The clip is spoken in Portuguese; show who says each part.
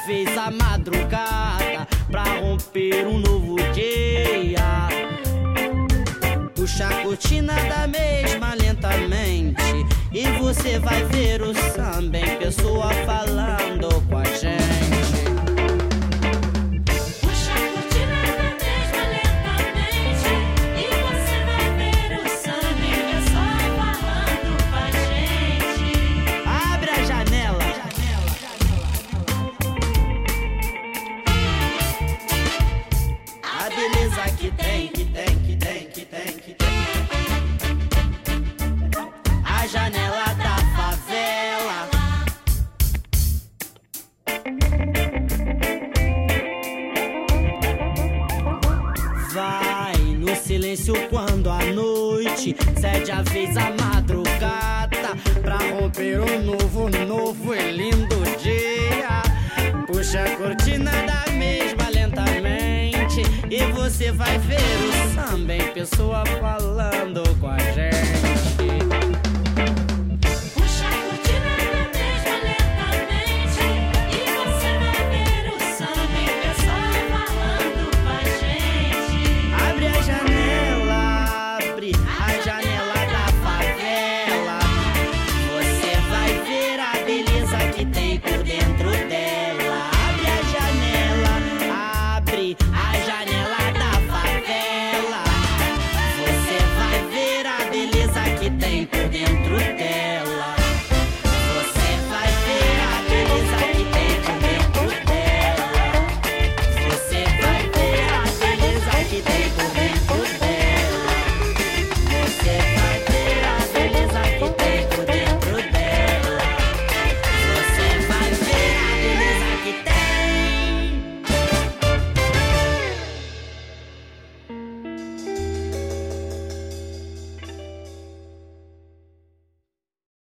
Speaker 1: vez a madrugada pra romper um novo dia. Puxa a cortina da mesma lentamente e você vai ver o samba em pessoa falando com a gente. A janela da favela. Vai no silêncio quando a noite cede a vez a madrugada pra romper um novo e lindo dia. Puxa a cortina da mesma lentamente e você vai ver o samba em pessoa falando com a gente.